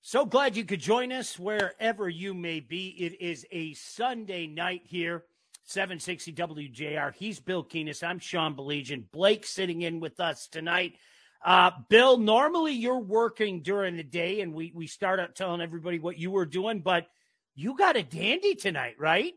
So glad you could join us wherever you may be. It is a Sunday night here, 760 WJR. He's Bill Keenis. I'm Sean Belegian. Blake sitting in with us tonight. Bill, normally you're working during the day, and we start out telling everybody what you were doing, but you got a dandy tonight, right?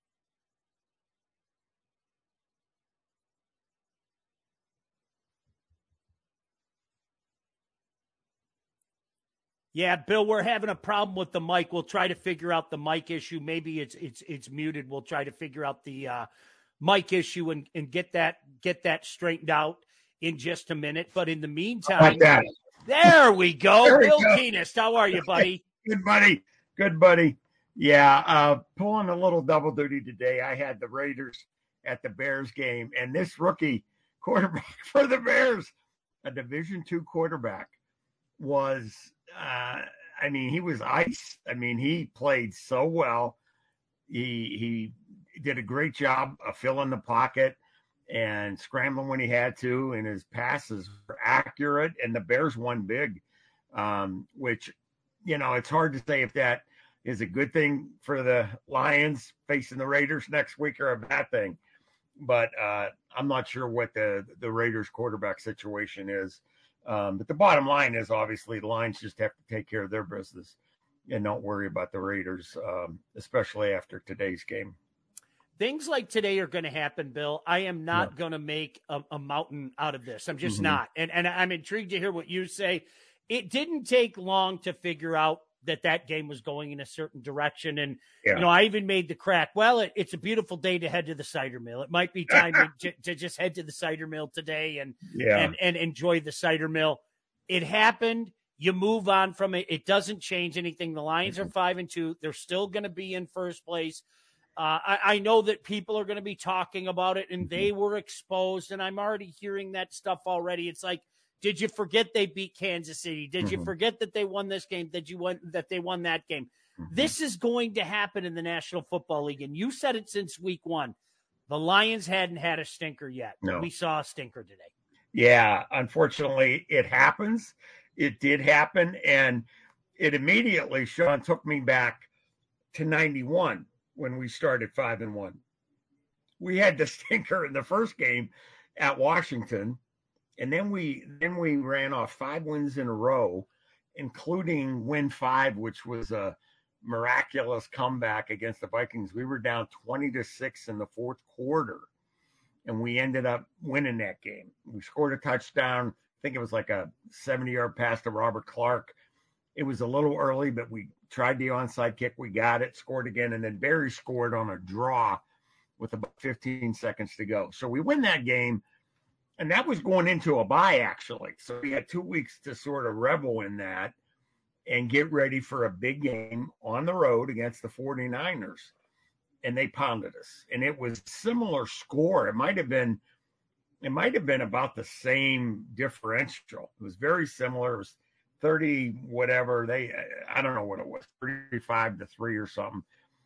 Yeah, Bill, we're having a problem with the mic. We'll try to figure out the mic issue. Maybe it's muted. We'll try to figure out the mic issue and get that straightened out in just a minute. But in the meantime, there we go. There Bill Keenist, how are you, buddy? Good, buddy. Good, buddy. Yeah, pulling a little double duty today. I had the Raiders at the Bears game, and this rookie quarterback for the Bears, a Division II quarterback, was he was ice. I mean, he played so well. He did a great job of filling the pocket and scrambling when he had to, and his passes were accurate, and the Bears won big, which, it's hard to say if that is a good thing for the Lions facing the Raiders next week or a bad thing. But I'm not sure what the Raiders quarterback situation is. But the bottom line is obviously the Lions just have to take care of their business and don't worry about the Raiders, especially after today's game. Things like today are going to happen, Bill. I am not going to make a mountain out of this. I'm just not. And I'm intrigued to hear what you say. It didn't take long to figure out that game was going in a certain direction. And, I even made the crack. Well, it's a beautiful day to head to the cider mill. It might be time to just head to the cider mill today and enjoy the cider mill. It happened. You move on from it. It doesn't change anything. The Lions are 5-2. They're still going to be in first place. I know that people are going to be talking about it, and they were exposed, and I'm already hearing that stuff already. It's like, did you forget they beat Kansas City? Did you forget that they won this game? That they won that game? This is going to happen in the National Football League, and you said it since week one. The Lions hadn't had a stinker yet. No. We saw a stinker today. Yeah, unfortunately, it happens. It did happen, and it immediately, Sean, took me back to 91 when we started 5-1. We had the stinker in the first game at Washington. And then we ran off 5 wins in a row, including win 5, which was a miraculous comeback against the Vikings. We were down 20-6 in the fourth quarter, and we ended up winning that game. We scored a touchdown. I think it was like a 70-yard pass to Robert Clark. It was a little early, but we tried the onside kick. We got it, scored again, and then Barry scored on a draw with about 15 seconds to go. So we win that game. And that was going into a bye, actually. So we had 2 weeks to sort of revel in that and get ready for a big game on the road against the 49ers. And they pounded us. And it was similar score. It might have been about the same differential. It was very similar. It was 30 whatever. I don't know what it was, 35-3 or something.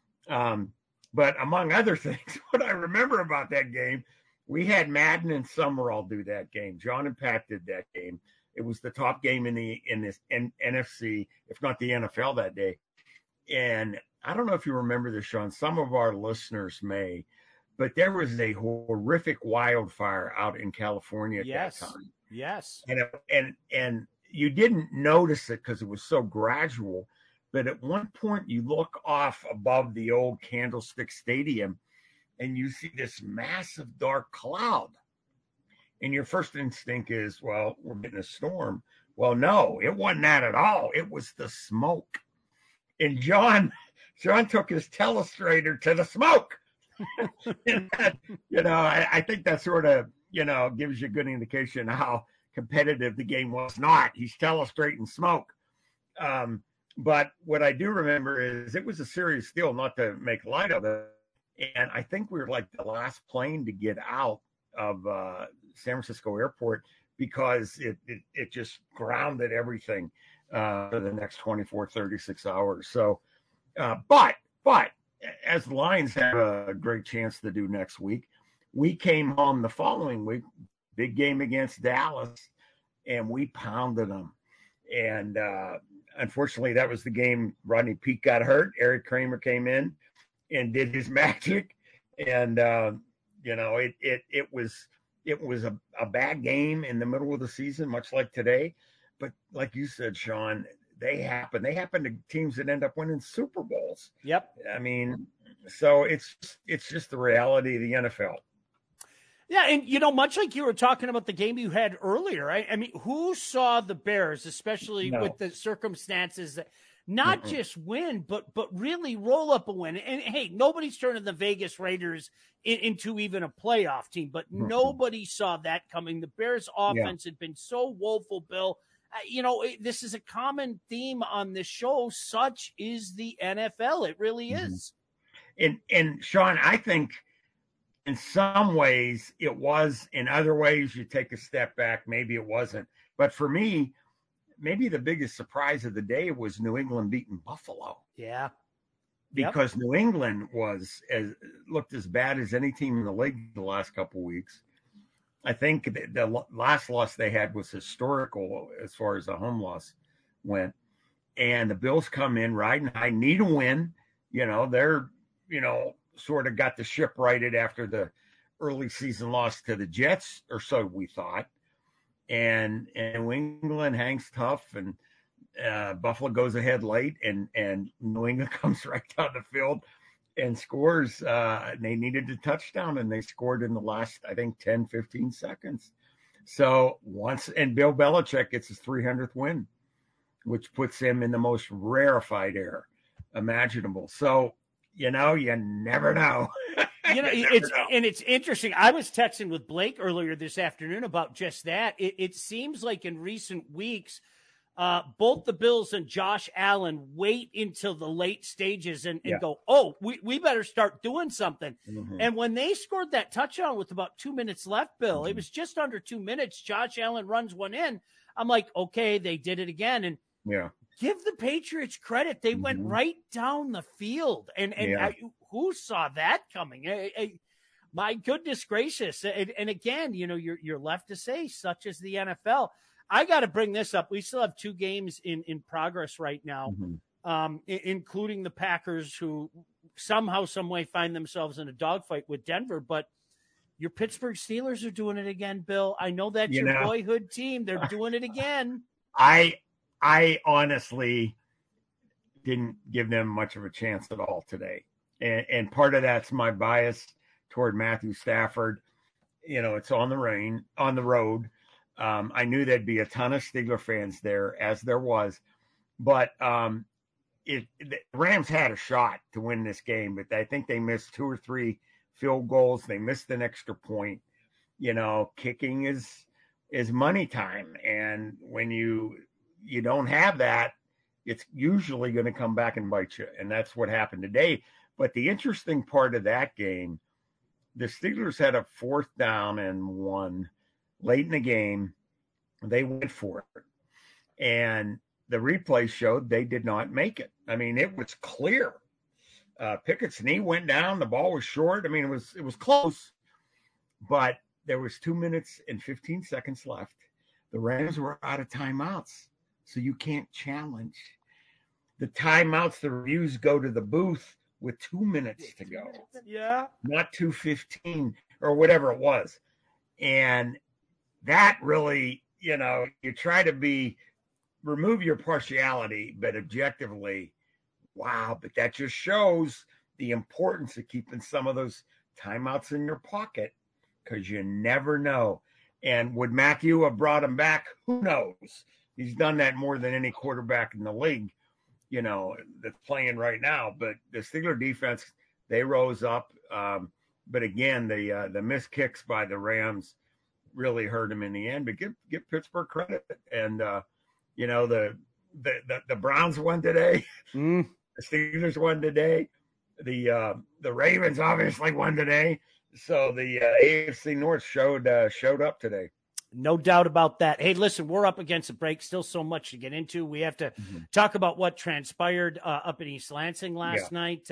But among other things, what I remember about that game, we had Madden and Summerall do that game. John and Pat did that game. It was the top game in this NFC, if not the NFL that day. And I don't know if you remember this, Sean. Some of our listeners may, but there was a horrific wildfire out in California at that time. Yes. And you didn't notice it because it was so gradual. But at one point, you look off above the old Candlestick Stadium, and you see this massive dark cloud. And your first instinct is, well, we're getting a storm. Well, no, it wasn't that at all. It was the smoke. And John took his telestrator to the smoke. And that, I think that sort of, gives you a good indication of how competitive the game was not. He's telestrating smoke. But what I do remember is it was a serious deal, not to make light of it. And I think we were like the last plane to get out of San Francisco Airport because it just grounded everything for the next 24, 36 hours. So, but as the Lions have a great chance to do next week, we came home the following week, big game against Dallas, and we pounded them. And unfortunately, that was the game Rodney Peete got hurt. Eric Kramer came in and did his magic. And, it was a bad game in the middle of the season, much like today. But like you said, Sean, they happen to teams that end up winning Super Bowls. Yep. I mean, so it's just the reality of the NFL. Yeah, and much like you were talking about the game you had earlier, I mean, who saw the Bears, especially with the circumstances that not just win, but really roll up a win? And hey, nobody's turning the Vegas Raiders into even a playoff team, but nobody saw that coming. The Bears' offense had been so woeful, Bill. This is a common theme on this show. Such is the NFL. It really is. And Sean, I think in some ways it was. In other ways, you take a step back, maybe it wasn't. But for me, maybe the biggest surprise of the day was New England beating Buffalo. Yeah. Because New England looked as bad as any team in the league the last couple of weeks. I think the last loss they had was historical as far as the home loss went. And the Bills come in riding high, need a win. They're, sort of got the ship righted after the early season loss to the Jets, or so we thought. And New England hangs tough, and Buffalo goes ahead late, and New England comes right down the field and scores. They needed a touchdown, and they scored in the last, I think, 10, 15 seconds. So and Bill Belichick gets his 300th win, which puts him in the most rarefied air imaginable. So, you never know. It's interesting. I was texting with Blake earlier this afternoon about just that. It seems like in recent weeks, both the Bills and Josh Allen wait until the late stages and go, we better start doing something. And when they scored that touchdown with about 2 minutes left, Bill, it was just under 2 minutes. Josh Allen runs one in. I'm like, okay, they did it again. And give the Patriots credit. They went right down the field. And who saw that coming? My goodness gracious. And again, you're left to say, such as the NFL. I got to bring this up. We still have 2 games in progress right now, including the Packers, who somehow, some way find themselves in a dogfight with Denver. But your Pittsburgh Steelers are doing it again, Bill. I know that's your boyhood team. They're doing it again. I honestly didn't give them much of a chance at all today. And part of that's my bias toward Matthew Stafford. It's on the road. I knew there'd be a ton of Steeler fans there, as there was. But the Rams had a shot to win this game, but I think they missed 2 or 3 field goals. They missed an extra point. Kicking is money time. And when you don't have that, it's usually going to come back and bite you. And that's what happened today. But the interesting part of that game, the Steelers had a 4th down and 1 late in the game. They went for it. And the replay showed they did not make it. I mean, it was clear. Pickett's knee went down. The ball was short. I mean, it was close. But there was 2 minutes and 15 seconds left. The Rams were out of timeouts. So you can't challenge. The timeouts, the reviews go to the booth with 2 minutes to go. Yeah. Not 2:15 or whatever it was. And that really, you try to remove your partiality, but objectively, wow. But that just shows the importance of keeping some of those timeouts in your pocket, because you never know. And would Matthew have brought him back? Who knows? He's done that more than any quarterback in the league, that's playing right now. But the Steeler defense, they rose up. But again, the missed kicks by the Rams really hurt him in the end. But give Pittsburgh credit. And the Browns won today. The Steelers won today. The Ravens obviously won today. So the AFC North showed up today. No doubt about that. Hey, listen, we're up against a break. Still so much to get into. We have to talk about what transpired up in East Lansing last night.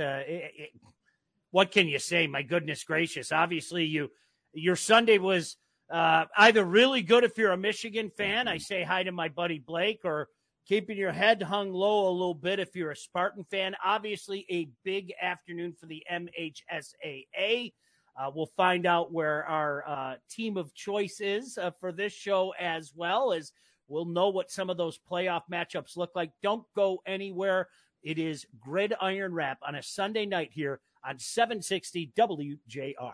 What can you say? My goodness gracious. Obviously, your Sunday was either really good if you're a Michigan fan. I say hi to my buddy Blake, or keeping your head hung low a little bit if you're a Spartan fan. Obviously, a big afternoon for the MHSAA. We'll find out where our team of choice is for this show, as well as we'll know what some of those playoff matchups look like. Don't go anywhere. It is Gridiron Wrap on a Sunday night here on 760 WJR.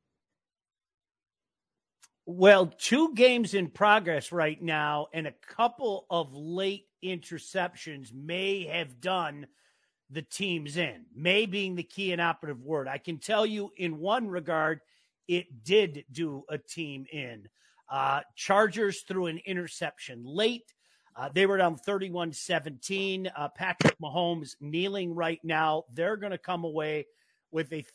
Well, 2 games in progress right now, and a couple of late interceptions may have done the teams in. May being the key and operative word. I can tell you in one regard, it did do a team in. Chargers threw an interception late. They were down 31-17. Patrick Mahomes kneeling right now. They're going to come away with a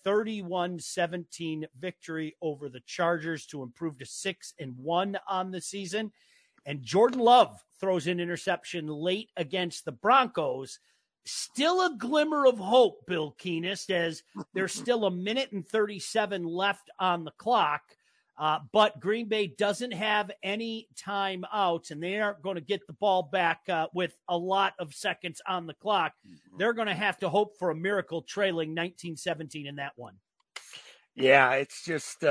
31-17 victory over the Chargers to improve to 6-1 on the season. And Jordan Love throws an interception late against the Broncos. Still a glimmer of hope, Bill Keenest, as there's still 1:37 left on the clock. But Green Bay doesn't have any timeouts, and they aren't going to get the ball back with a lot of seconds on the clock. They're going to have to hope for a miracle, trailing 19-17 in that one. Yeah, it's just,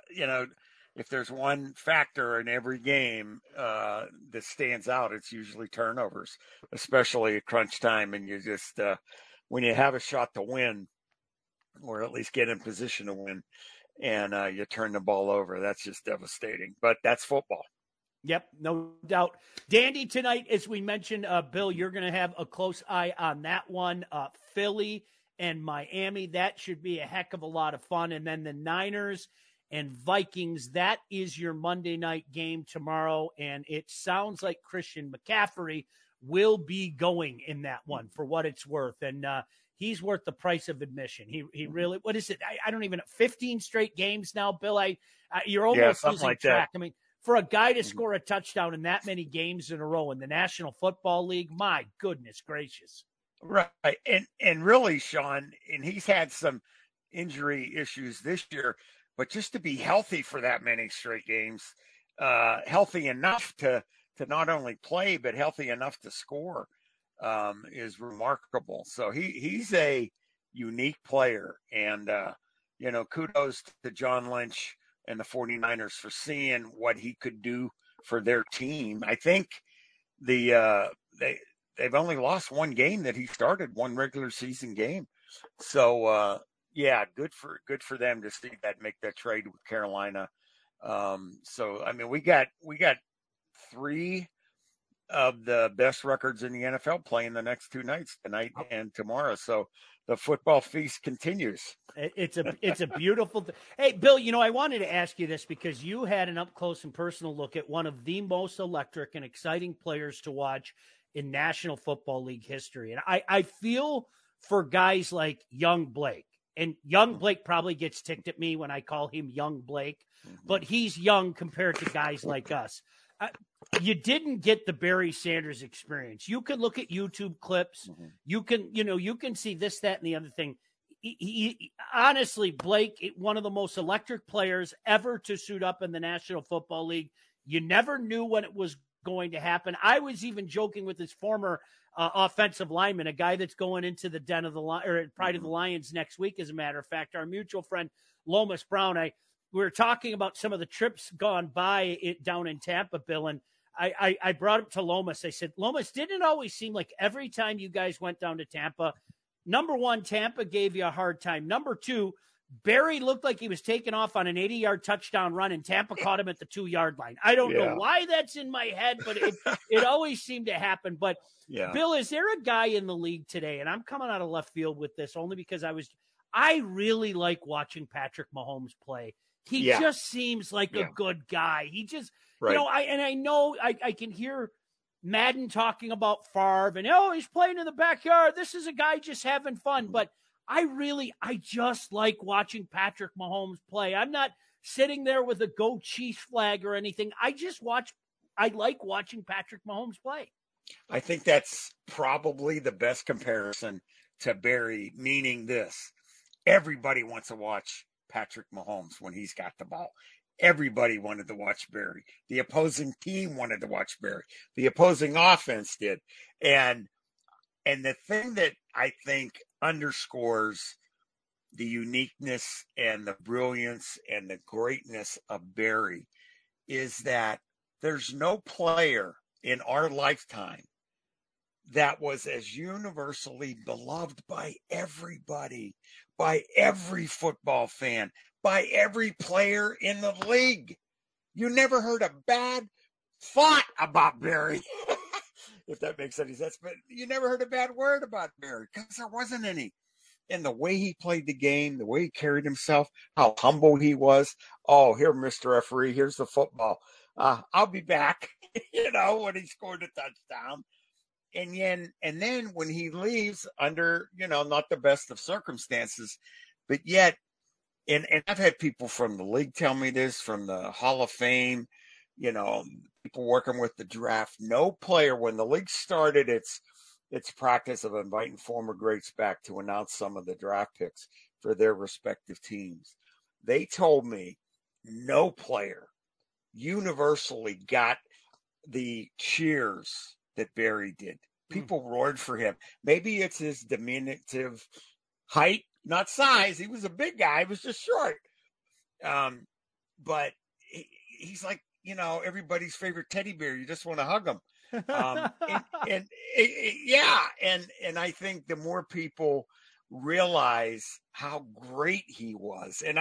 if there's one factor in every game that stands out, it's usually turnovers, especially at crunch time. And you just, when you have a shot to win, or at least get in position to win, and you turn the ball over, that's just devastating. But that's football. Yep, no doubt. Dandy tonight, as we mentioned, Bill, you're going to have a close eye on that one. Philly and Miami, that should be a heck of a lot of fun. And then the Niners and Vikings, that is your Monday night game tomorrow. And it sounds like Christian McCaffrey will be going in that one for what it's worth. And he's worth the price of admission. He really, what is it? I don't even know. 15 straight games now, Bill. You're almost losing like track. That. I mean, for a guy to score a touchdown in that many games in a row in the National Football League, my goodness gracious. Right. And really, Sean, and he's had some injury issues this year, but just to be healthy for that many straight games, healthy enough to not only play, but healthy enough to score, is remarkable. So he's a unique player. And, kudos to John Lynch and the 49ers for seeing what he could do for their team. I think they've only lost one game that he started, one regular season game. So, good for them to see that, make that trade with Carolina. So, I mean, we got 3 of the best records in the NFL playing the next 2 nights, tonight and tomorrow. So the football feast continues. It's a beautiful thing. Hey, Bill, I wanted to ask you this because you had an up close and personal look at one of the most electric and exciting players to watch in National Football League history. And I feel for guys like young Blake. And young Blake probably gets ticked at me when I call him young Blake, but he's young compared to guys like us. You didn't get the Barry Sanders experience. You can look at YouTube clips. You can see this, that, and the other thing. He honestly, Blake, one of the most electric players ever to suit up in the National Football League. You never knew when it was going to happen. I was even joking with his former offensive lineman, a guy that's going into the den of the Pride of the Lions next week. As a matter of fact, our mutual friend Lomas Brown. We were talking about some of the trips gone by down in Tampa, Bill, and I brought up to Lomas. I said, Lomas, didn't it always seem like every time you guys went down to Tampa, number one, Tampa gave you a hard time. Number two, Barry looked like he was taking off on an 80-yard touchdown run, and Tampa caught him at the 2-yard line. I don't know why that's in my head, but it always seemed to happen. But, Bill, is there a guy in the league today, and I'm coming out of left field with this only because I really like watching Patrick Mahomes play. He just seems like a good guy. He just, I know I can hear Madden talking about Favre and, he's playing in the backyard. This is a guy just having fun. But I just like watching Patrick Mahomes play. I'm not sitting there with a Go Chiefs flag or anything. I like watching Patrick Mahomes play. I think that's probably the best comparison to Barry, meaning this. Everybody wants to watch Patrick Mahomes when he's got the ball. Everybody wanted to watch Barry. The opposing team wanted to watch Barry. The opposing offense did. And the thing that I think underscores the uniqueness and the brilliance and the greatness of Barry is that there's no player in our lifetime that was as universally beloved by everybody, by every football fan, by every player in the league. You never heard a bad thought about Barry, if that makes any sense. But you never heard a bad word about Barry because there wasn't any. And the way he played the game, the way he carried himself, how humble he was. Oh, here, Mr. Referee, here's the football. I'll be back, when he scored a touchdown. And then when he leaves under, not the best of circumstances, but yet, and I've had people from the league tell me this, from the Hall of Fame, people working with the draft. No player, when the league started its practice of inviting former greats back to announce some of the draft picks for their respective teams, they told me no player universally got the cheers that Barry did. People roared for him. Maybe it's his diminutive height, not size. He was a big guy. He was just short. But he's like, everybody's favorite teddy bear. You just want to hug him. And I think the more people realize how great he was, and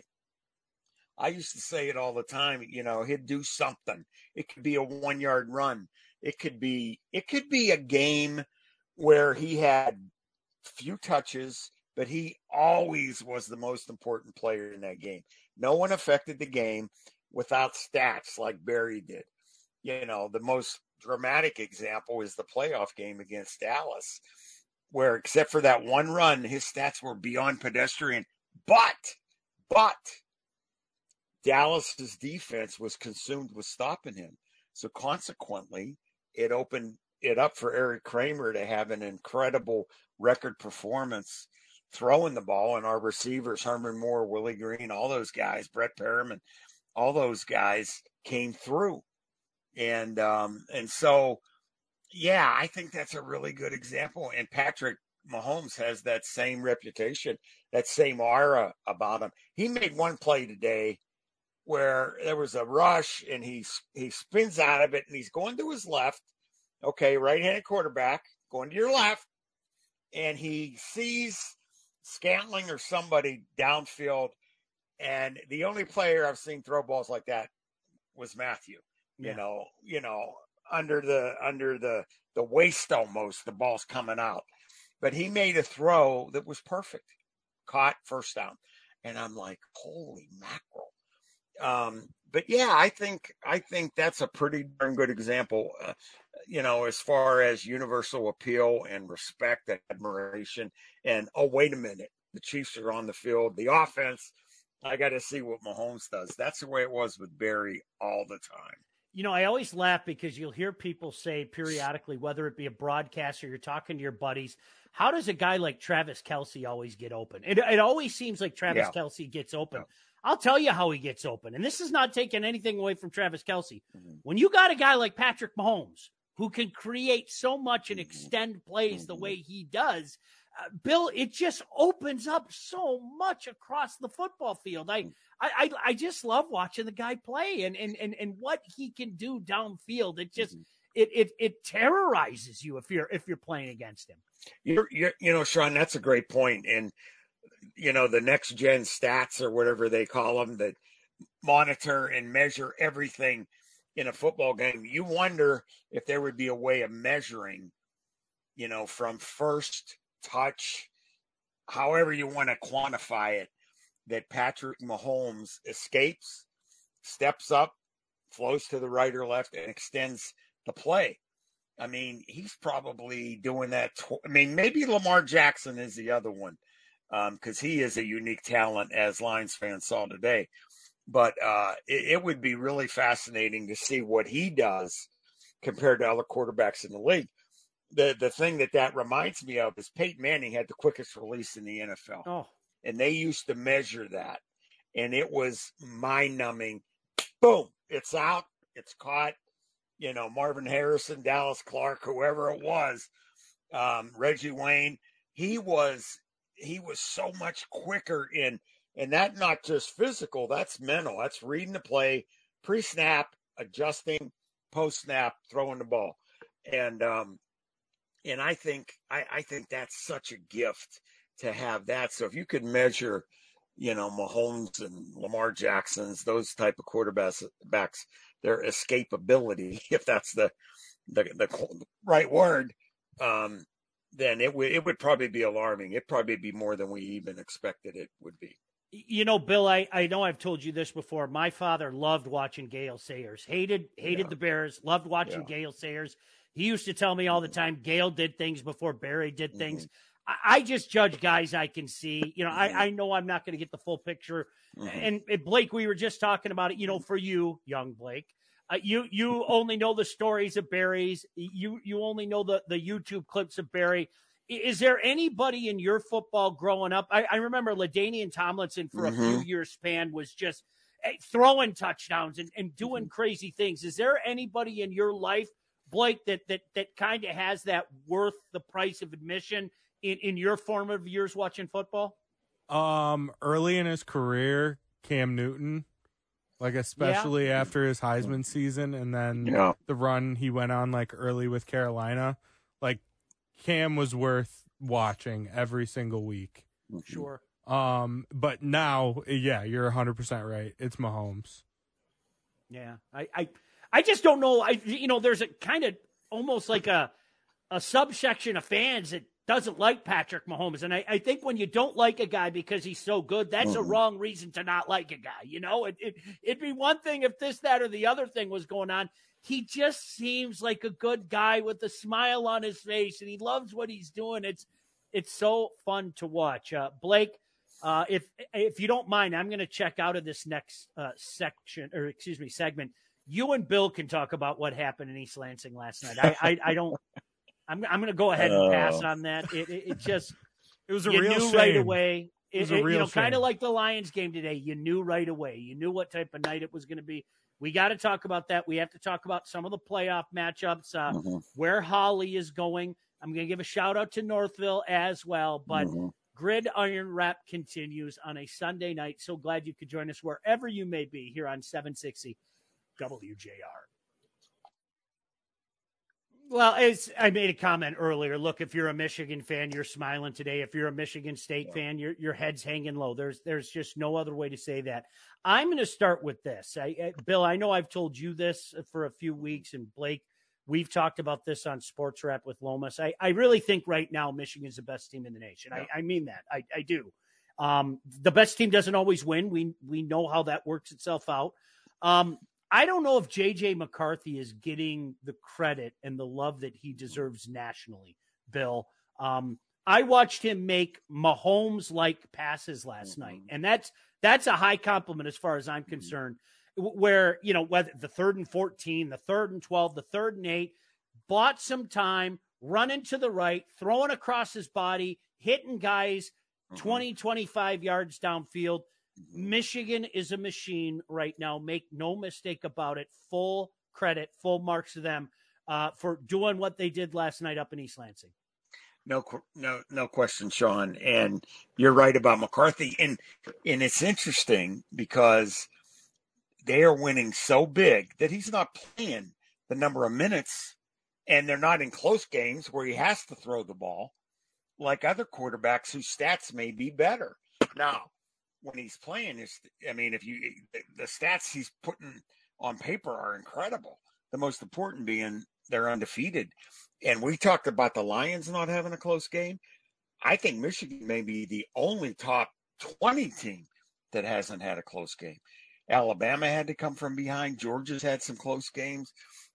I used to say it all the time, he'd do something. It could be a 1-yard run. It could be a game where he had few touches, but he always was the most important player in that game. No one affected the game without stats like Barry did. The most dramatic example is the playoff game against Dallas, where except for that one run, his stats were beyond pedestrian. But Dallas's defense was consumed with stopping him. So consequently, it opened it up for Eric Kramer to have an incredible record performance throwing the ball, and our receivers, Herman Moore, Willie Green, all those guys, Brett Perriman, all those guys came through. And so, yeah, I think that's a really good example. And Patrick Mahomes has that same reputation, that same aura about him. He made one play today where there was a rush and he spins out of it and he's going to his left. Okay, right-handed quarterback going to your left, and he sees Scantling or somebody downfield, and the only player I've seen throw balls like that was Matthew. Yeah. Under the waist almost, the ball's coming out. But he made a throw that was perfect. Caught, first down. And I'm like, holy mackerel. But yeah, I think that's a pretty darn good example, as far as universal appeal and respect and admiration. And, oh, wait a minute, the Chiefs are on the field. The offense, I got to see what Mahomes does. That's the way it was with Barry all the time. I always laugh because you'll hear people say periodically, whether it be a broadcast or you're talking to your buddies, how does a guy like Travis Kelce always get open? It always seems like Travis Kelce gets open. Yeah. I'll tell you how he gets open. And this is not taking anything away from Travis Kelce. Mm-hmm. When you got a guy like Patrick Mahomes who can create so much and extend plays the way he does, Bill, it just opens up so much across the football field. I just love watching the guy play and what he can do downfield. It just it terrorizes you if you're playing against him. You're Sean, that's a great point. And the next gen stats or whatever they call them that monitor and measure everything in a football game. You wonder if there would be a way of measuring, from first touch, however you want to quantify it, that Patrick Mahomes escapes, steps up, flows to the right or left, and extends the play. I mean, he's probably doing that. Maybe Lamar Jackson is the other one, because he is a unique talent, as Lions fans saw today. But it would be really fascinating to see what he does compared to other quarterbacks in the league. The thing that reminds me of is Peyton Manning had the quickest release in the NFL. Oh. And they used to measure that. And it was mind-numbing. Boom, it's out, it's caught, Marvin Harrison, Dallas Clark, whoever it was, Reggie Wayne, he was so much quicker and that not just physical, that's mental. That's reading the play, pre-snap, adjusting, post-snap, throwing the ball. And I think that's such a gift to have that. So if you could measure, Mahomes and Lamar Jackson's, those type of quarterbacks, their escapability, if that's the right word, then it would probably be alarming. It'd probably be more than we even expected it would be. Bill, I know I've told you this before. My father loved watching Gale Sayers. Hated the Bears. Loved watching Gale Sayers. He used to tell me all the time, Gale did things before Barry did things. I just judge guys I can see. I know I'm not going to get the full picture. And Blake, we were just talking about it. For you, young Blake, you only know the stories of Barry's. You only know the YouTube clips of Barry. Is there anybody in your football growing up? I remember LaDainian Tomlinson for a few years span was just throwing touchdowns and doing crazy things. Is there anybody in your life, Blake, that kind of has that worth the price of admission in your formative years watching football? Early in his career, Cam Newton, especially after his Heisman season, and then the run he went on early with Carolina, Cam was worth watching every single week. Sure. But now, you're 100% right. It's Mahomes. Yeah. I just don't know. There's a kind of almost like a subsection of fans that doesn't like Patrick Mahomes. And I think when you don't like a guy because he's so good, that's a wrong reason to not like a guy. It'd be one thing if this, that, or the other thing was going on. He just seems like a good guy with a smile on his face, and he loves what he's doing. It's so fun to watch. Blake, if you don't mind, I'm going to check out of this next segment. You and Bill can talk about what happened in East Lansing last night. I don't. I'm going to go ahead and pass on that. It was a real shame. Right away. It was a real shame. Kind of like the Lions game today. You knew right away. You knew what type of night it was going to be. We got to talk about that. We have to talk about some of the playoff matchups, where Holly is going. I'm going to give a shout out to Northville as well, but Gridiron Rap continues on a Sunday night. So glad you could join us wherever you may be here on 760 WJR. Well, as I made a comment earlier, look, if you're a Michigan fan, you're smiling today. If you're a Michigan State fan, your head's hanging low. There's just no other way to say that. I'm going to start with this. Bill, I know I've told you this for a few weeks, and Blake, we've talked about this on Sports Rap with Lomas. I really think right now Michigan's the best team in the nation. Yeah. I mean that. I do. The best team doesn't always win. We know how that works itself out. I don't know if J.J. McCarthy is getting the credit and the love that he deserves nationally, Bill. I watched him make Mahomes-like passes last night, and that's a high compliment as far as I'm concerned, where, whether the 3rd and 14, the 3rd and 12, the 3rd and 8, bought some time, running to the right, throwing across his body, hitting guys 20, 25 yards downfield. Michigan is a machine right now. Make no mistake about it. Full credit, full marks to them for doing what they did last night up in East Lansing. No question, Sean. And you're right about McCarthy. And it's interesting because they are winning so big that he's not playing the number of minutes, and they're not in close games where he has to throw the ball like other quarterbacks whose stats may be better. Now, when he's playing, the stats he's putting on paper are incredible. The most important being they're undefeated. And we talked about the Lions not having a close game. I think Michigan may be the only top 20 team that hasn't had a close game. Alabama had to come from behind. Georgia's had some close games.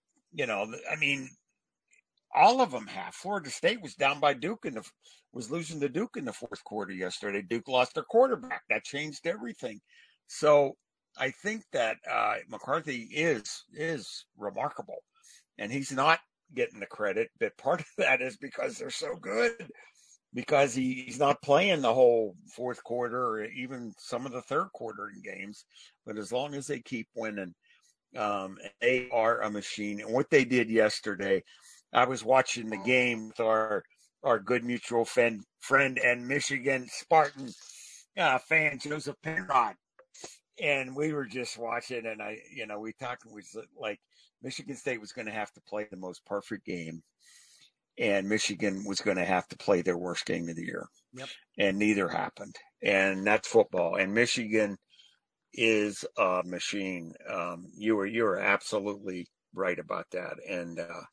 All of them have. Florida State was down by Duke was losing to Duke in the fourth quarter yesterday. Duke lost their quarterback. That changed everything. So I think that McCarthy is remarkable, and he's not getting the credit. But part of that is because they're so good, because he's not playing the whole fourth quarter or even some of the third quarter in games. But as long as they keep winning, They are a machine. And what they did yesterday, I was watching the game with our good mutual friend and Michigan Spartan fan, Joseph Penrod. And we were just watching, and we talked, was like Michigan State was going to have to play the most perfect game, and Michigan was going to have to play their worst game of the year. Yep. And neither happened. And that's football. And Michigan is a machine. You are absolutely right about that. And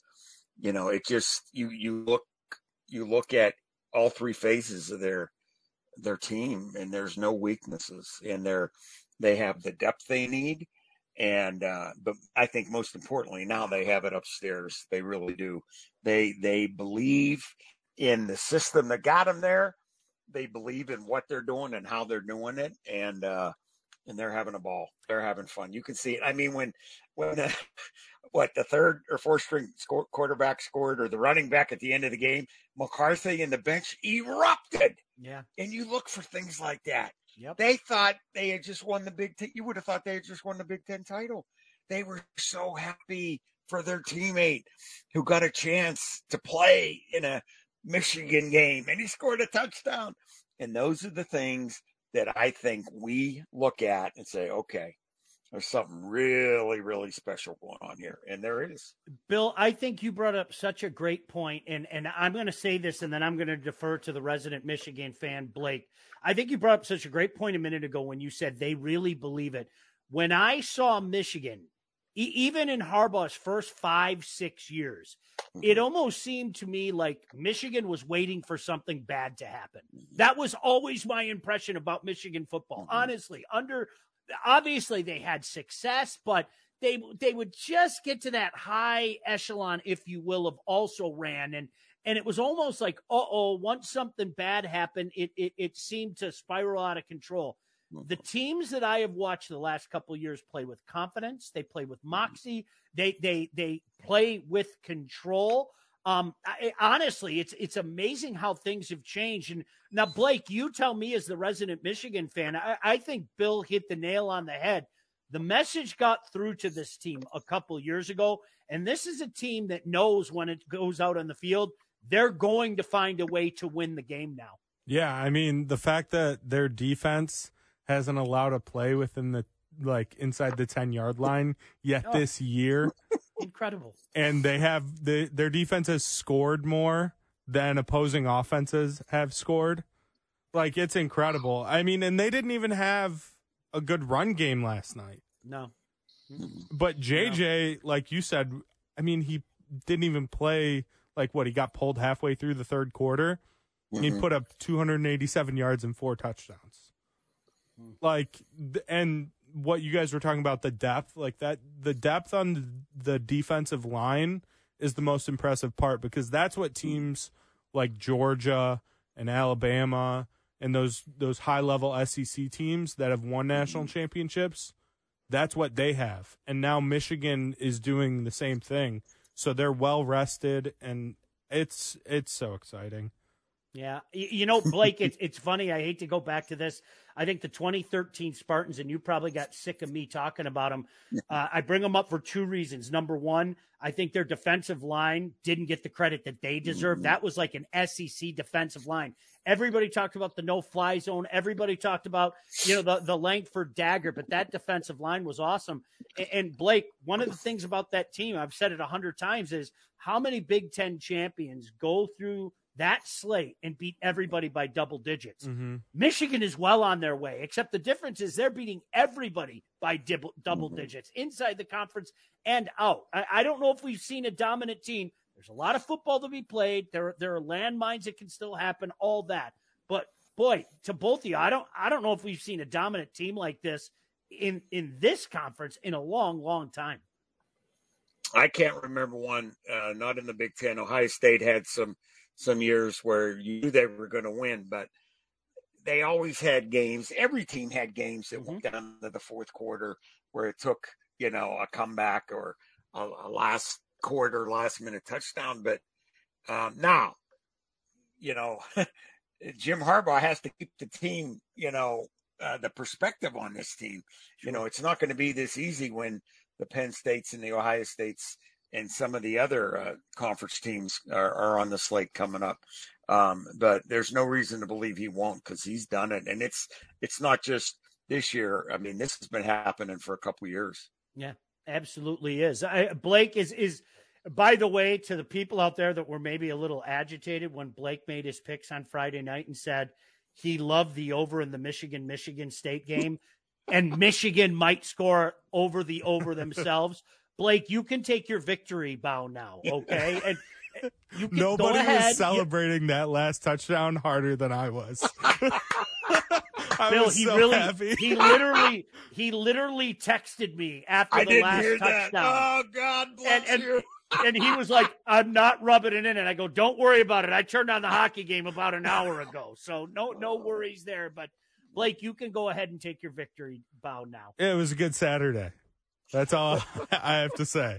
it just you look at all three phases of their team, and there's no weaknesses, and they have the depth they need. And but I think most importantly, now they have it upstairs. They really do. They believe in the system that got them there. They believe in what they're doing and how they're doing it, and they're having a ball. They're having fun. You can see it. I mean, when the third or fourth string quarterback scored, or the running back at the end of the game, McCarthy and the bench erupted. Yeah. And you look for things like that. Yep. They thought they had just won the Big Ten. You would have thought they had just won the Big Ten title. They were so happy for their teammate who got a chance to play in a Michigan game, and he scored a touchdown. And those are the things that I think we look at and say, okay, there's something really, really special going on here. And there is. Bill, I think you brought up such a great point, and I'm going to say this, and then I'm going to defer to the resident Michigan fan, Blake. I think you brought up such a great point a minute ago when you said they really believe it. When I saw Michigan, even in Harbaugh's first 5-6 years, it almost seemed to me like Michigan was waiting for something bad to happen. That was always my impression about Michigan football. Honestly, obviously they had success, but they would just get to that high echelon, if you will, of also ran. And it was almost like, once something bad happened, it seemed to spiral out of control. The teams that I have watched the last couple of years play with confidence. They play with moxie. They play with control. Honestly, it's amazing how things have changed. And now, Blake, you tell me as the resident Michigan fan, I think Bill hit the nail on the head. The message got through to this team a couple years ago, and this is a team that knows when it goes out on the field, they're going to find a way to win the game now. Yeah, I mean, the fact that their defense hasn't allowed a play within the inside the 10-yard line yet this year. Incredible. And they have their defense has scored more than opposing offenses have scored. It's incredible. I mean, and they didn't even have a good run game last night. No. But JJ, like you said, I mean, he didn't even play he got pulled halfway through the third quarter. Mm-hmm. He put up 287 yards and 4 touchdowns. And what you guys were talking about, the depth, the depth on the defensive line is the most impressive part, because that's what teams like Georgia and Alabama and those high-level SEC teams that have won national championships, that's what they have. And now Michigan is doing the same thing. So they're well-rested, and it's so exciting. Yeah. Blake, it's funny. I hate to go back to this. I think the 2013 Spartans, and you probably got sick of me talking about them. I bring them up for 2 reasons. Number one, I think their defensive line didn't get the credit that they deserve. That was like an SEC defensive line. Everybody talked about the no-fly zone. Everybody talked about, the Langford dagger, but that defensive line was awesome. And Blake, one of the things about that team, I've said it 100 times, is how many Big Ten champions go through that slate and beat everybody by double digits. Mm-hmm. Michigan is well on their way, except the difference is they're beating everybody by double digits inside the conference and out. I don't know if we've seen a dominant team. There's a lot of football to be played. There are landmines that can still happen, all that. But boy, to both of you, I don't know if we've seen a dominant team like this in this conference in a long, long time. I can't remember one, not in the Big Ten. Ohio State had some years where you knew they were going to win, but they always had games. Every team had games that went down to the fourth quarter where it took, a comeback or a last minute touchdown. But now, Jim Harbaugh has to keep the team, the perspective on this team. It's not going to be this easy when the Penn States and the Ohio States and some of the other conference teams are on the slate coming up. But there's no reason to believe he won't, because he's done it. And it's not just this year. I mean, this has been happening for a couple of years. Yeah, absolutely is. Blake is, by the way, to the people out there that were maybe a little agitated when Blake made his picks on Friday night and said he loved the over in the Michigan State game and Michigan might score over themselves. Blake, you can take your victory bow now, okay? And you can Nobody go ahead. was celebrating that last touchdown harder than I was. Bill, he literally texted me after the last touchdown. Oh, God bless you. And he was like, I'm not rubbing it in. And I go, don't worry about it. I turned on the hockey game about an hour ago. So no worries there. But Blake, you can go ahead and take your victory bow now. It was a good Saturday. That's all I have to say.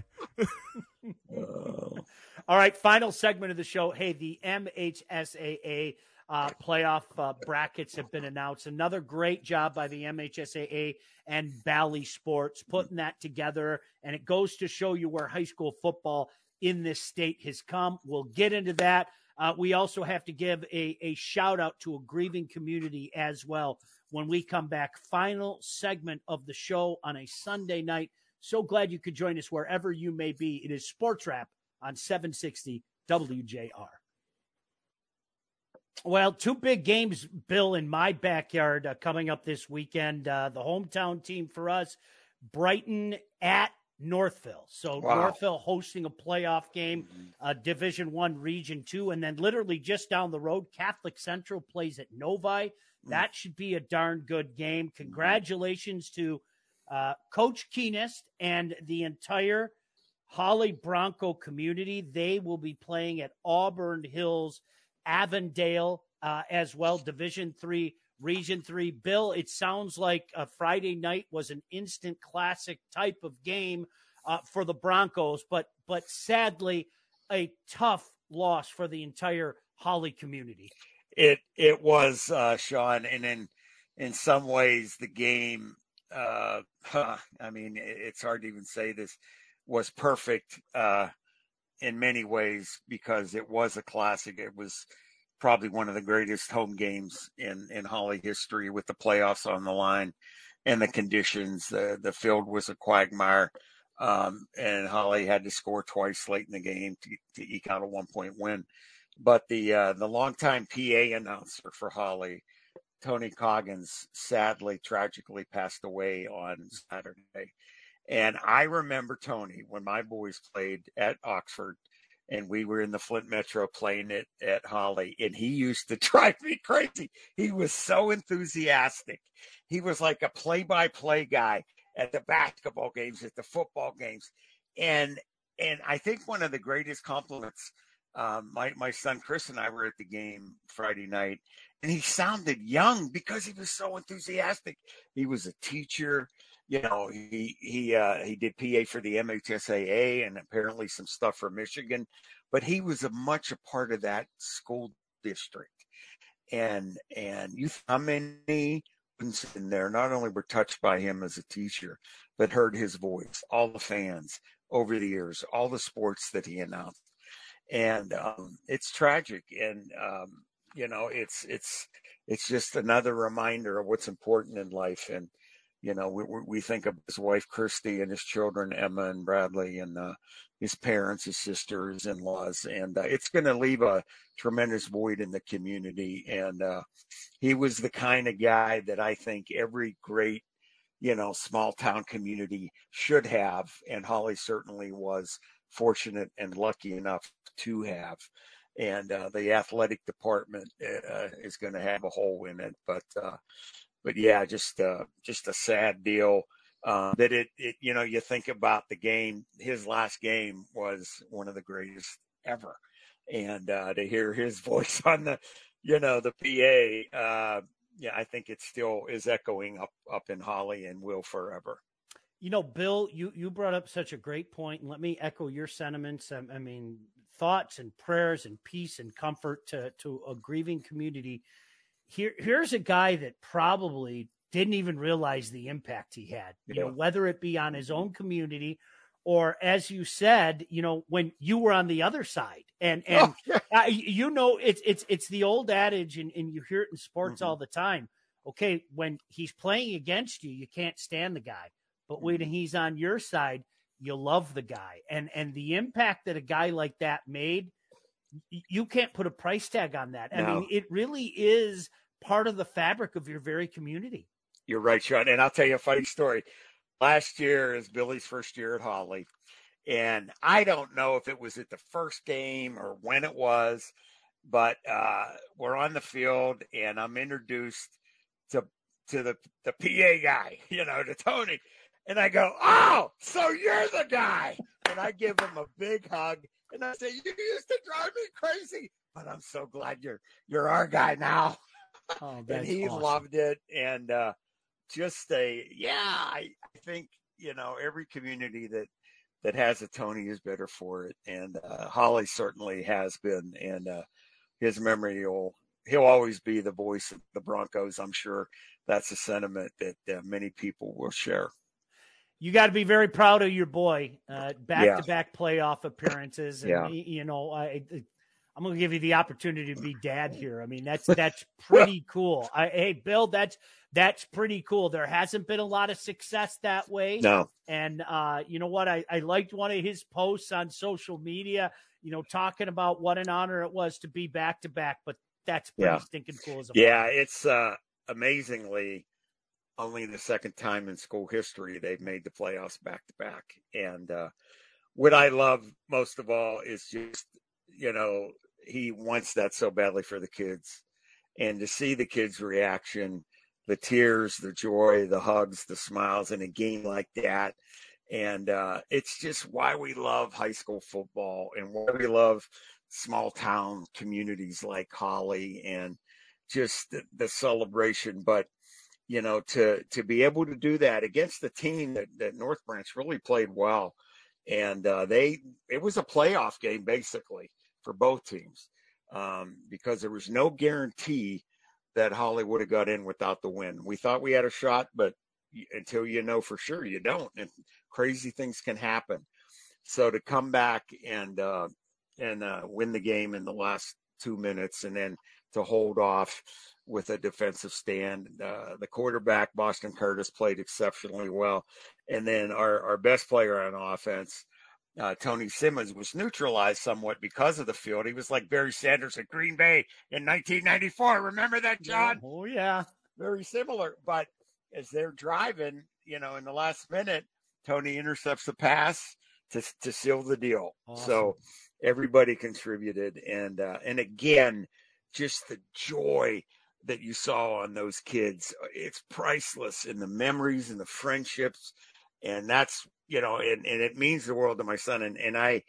All right, final segment of the show. Hey, the MHSAA playoff brackets have been announced. Another great job by the MHSAA and Bally Sports putting that together, and it goes to show you where high school football in this state has come. We'll get into that. We also have to give a shout-out to a grieving community as well when we come back. Final segment of the show on a Sunday night. So glad you could join us wherever you may be. It is Sports Wrap on 760 WJR. Well, two big games, Bill, in my backyard coming up this weekend. The hometown team for us, Brighton at Northville. So wow. Northville hosting a playoff game, Division I, Region 2, and then literally just down the road, Catholic Central plays at Novi. That should be a darn good game. Congratulations to Coach Keenest and the entire Holly Bronco community. They will be playing at Auburn Hills, Avondale as well, Division III, Region 3. Bill, it sounds like Friday night was an instant classic type of game for the Broncos, but sadly a tough loss for the entire Holly community. It was, Sean, and in some ways the game, I mean, it's hard to even say this, was perfect in many ways, because it was a classic. It was probably one of the greatest home games in Holly history, with the playoffs on the line and the conditions. The field was a quagmire, and Holly had to score twice late in the game to eke out a 1-point win. But the longtime PA announcer for Holly, Tony Coggins, sadly, tragically passed away on Saturday. And I remember Tony when my boys played at Oxford, and we were in the Flint Metro playing it at Holly, and he used to drive me crazy. He was so enthusiastic. He was like a play-by-play guy at the basketball games, at the football games. And I think one of the greatest compliments, my son Chris and I were at the game Friday night, and he sounded young because he was so enthusiastic. He was a teacher. You know, he did PA for the MHSAA and apparently some stuff for Michigan, but he was much a part of that school district. And how many students in there not only were touched by him as a teacher, but heard his voice, all the fans over the years, all the sports that he announced. And it's tragic. And, you know, it's just another reminder of what's important in life. And, you know, we think of his wife, Christy, and his children, Emma and Bradley, and his parents, his sisters, in-laws. And it's going to leave a tremendous void in the community. And he was the kind of guy that I think every great, you know, small town community should have. And Holly certainly was fortunate and lucky enough to have. And the athletic department is going to have a hole in it. But yeah, just a sad deal that it, you know, you think about the game, his last game was one of the greatest ever. And to hear his voice on the, you know, the PA, yeah, I think it still is echoing up in Holly and will forever. You know, Bill, you brought up such a great point, and let me echo your sentiments. I mean, thoughts and prayers and peace and comfort to a grieving community. Here's a guy that probably didn't even realize the impact he had, you know, whether it be on his own community or, as you said, you know, when you were on the other side. And you know, it's the old adage, and you hear it in sports all the time. Okay, when he's playing against you, you can't stand the guy. But when he's on your side, you love the guy. And the impact that a guy like that made, you can't put a price tag on that. I mean, it really is part of the fabric of your very community. You're right, Sean. And I'll tell you a funny story. Last year is Billy's first year at Holly. And I don't know if it was at the first game or when it was, but we're on the field and I'm introduced to the PA guy, you know, to Tony. And I go, "Oh, so you're the guy." And I give him a big hug. And I say, "You used to drive me crazy, but I'm so glad you're our guy now." Oh, and he awesome. loved it. And I think, you know, every community that has a Tony is better for it. And Holly certainly has been. And his memory he'll always be the voice of the Broncos. I'm sure that's a sentiment that many people will share. You got to be very proud of your boy. Back-to-back playoff appearances. And, you know, I'm going to give you the opportunity to be dad here. I mean, that's pretty cool. Hey, Bill, that's pretty cool. There hasn't been a lot of success that way. No. And you know what? I liked one of his posts on social media, you know, talking about what an honor it was to be back-to-back. But that's pretty stinking cool as a father. It's amazingly only the second time in school history they've made the playoffs back-to-back. And what I love most of all is just, you know, he wants that so badly for the kids. And to see the kids' reaction, the tears, the joy, the hugs, the smiles in a game like that. And it's just why we love high school football and why we love small town communities like Holly and just the celebration. But, you know, to be able to do that against the team that North Branch really played well. And it was a playoff game basically for both teams because there was no guarantee that Holly would have got in without the win. We thought we had a shot, but until you know for sure, you don't. And crazy things can happen. So to come back and win the game in the last 2 minutes and then to hold off with a defensive stand. The quarterback, Boston Curtis, played exceptionally well. And then our best player on offense, Tony Simmons, was neutralized somewhat because of the field. He was like Barry Sanders at Green Bay in 1994. Remember that, John? Oh, yeah. Very similar. But as they're driving, you know, in the last minute, Tony intercepts the pass to seal the deal. Awesome. So everybody contributed. And again, just the joy that you saw on those kids, it's priceless in the memories and the friendships. And that's, you know, and it means the world to my son. And I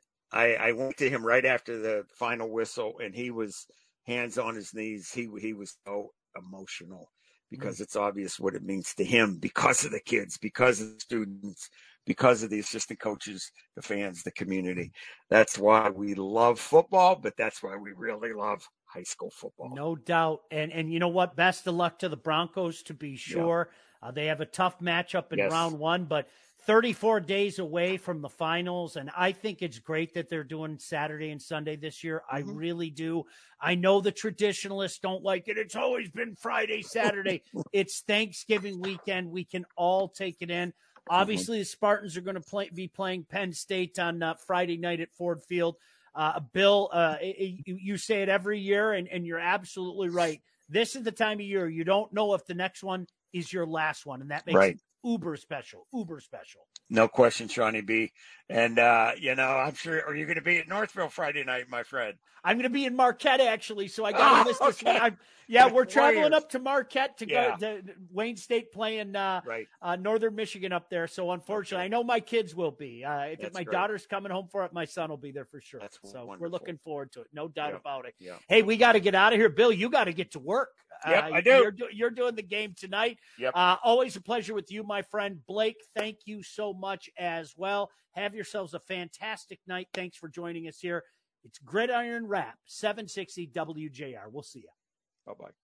went to him right after the final whistle and he was hands on his knees. He was so emotional because it's obvious what it means to him because of the kids, because of the students, because of the assistant coaches, the fans, the community. That's why we love football, but that's why we really love high school football. No doubt. And you know what? Best of luck to the Broncos, to be sure. Yeah. They have a tough matchup in round one, but 34 days away from the finals. And I think it's great that they're doing Saturday and Sunday this year. I really do. I know the traditionalists don't like it. It's always been Friday, Saturday. It's Thanksgiving weekend. We can all take it in. Obviously, the Spartans are going to be playing Penn State on Friday night at Ford Field. Bill, you say it every year, and you're absolutely right. This is the time of year you don't know if the next one is your last one, and that makes it uber special. No question, Shawnee B. And, you know, I'm sure, are you going to be at Northville Friday night, my friend? I'm going to be in Marquette, actually, so I got to miss this one. We're traveling up to Marquette to go to Wayne State playing Northern Michigan up there. So, unfortunately, I know my kids will be. If my daughter's coming home for it, my son will be there for sure. So, wonderful. We're looking forward to it. No doubt about it. Yeah. Hey, we got to get out of here. Bill, you got to get to work. Yep, I do. You're doing the game tonight. Yep. Always a pleasure with you, my friend. Blake, thank you so much as well. Have yourselves a fantastic night. Thanks for joining us here. It's Gridiron Wrap, 760 WJR. We'll see you. Bye-bye.